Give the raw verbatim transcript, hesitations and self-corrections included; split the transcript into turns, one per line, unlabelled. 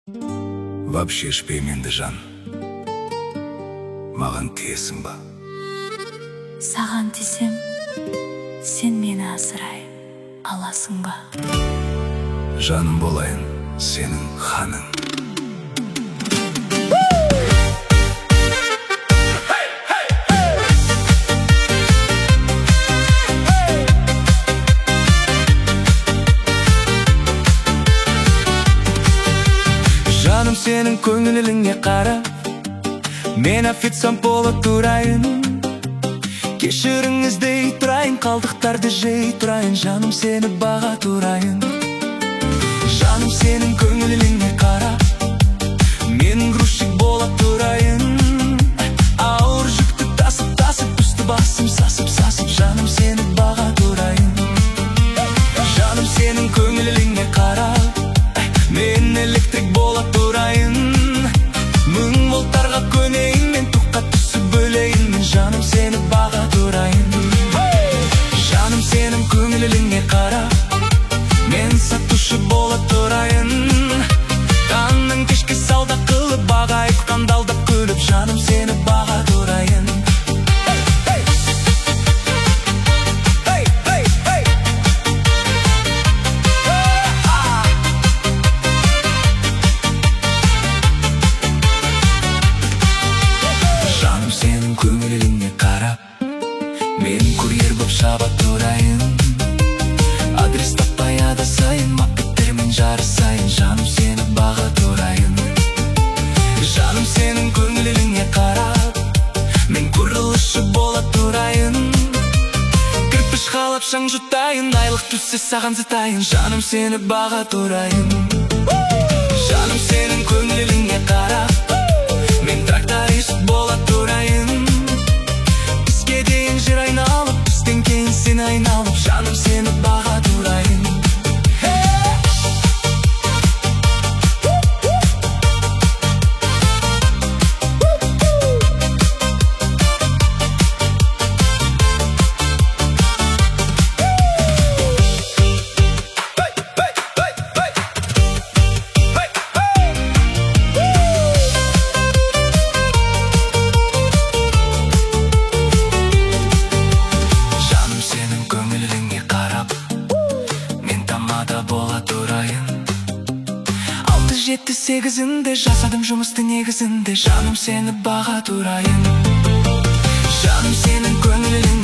Вообще ішпеймін енді жан, маған тиесің ба?
Саған тисем, сен мені асырай аласың ба?
Жаным болайын, сенің ханың.
Жаным сенің көңіліңе қарап, мен официант бола тұрайын. Кешіріңіз дей тұрайын, қалдықтарды жей тұрайын. Жаным сені баға тұрайын. Жаным сенің көңіліңе қарап, мен грузчик бола тұрайын. Ауыр жүкті тасып-тасып, үсті басым сасып-сасып, жаным сені баға тұрайын. Жаным сенің көңіліңе қарап, мен электрик бола тұрайын. Мың волттарға көнейін, мен тұққа түсіп бөлейін. Мен жаным сені баға тұрайын. Жаным сенің көңіліңе қарап, мен сатушы бола тұрайын. Таңның кешке сауда қылып, баға айтқанды алдап күліп, жаным сені баға тұрайын. Жаным сенің көңіліңе қарап, мен курьер боп шаба тұрайын. Адрес таппай адасайын, мақпеттермен жарысайын. Жаным сені баға тұрайын. Жаным сенің көңіліңе қарап, мен құрылысшы бола тұрайын. Кірпіш қалап шаң жұтайын, айлық түссе саған зытайын. Жаным сені баға тұрайын. Жаным сенің көңіліңе қарап, мен тракторист бола тұрайын. Бізге дейін жер айналып, бізден кейін сен айналып, жаным сені баға тұрайын. Жетті сегізінде жасадым жұмысты негізінде. Жаным сені баға тұрайын. Жаным сенің көңілің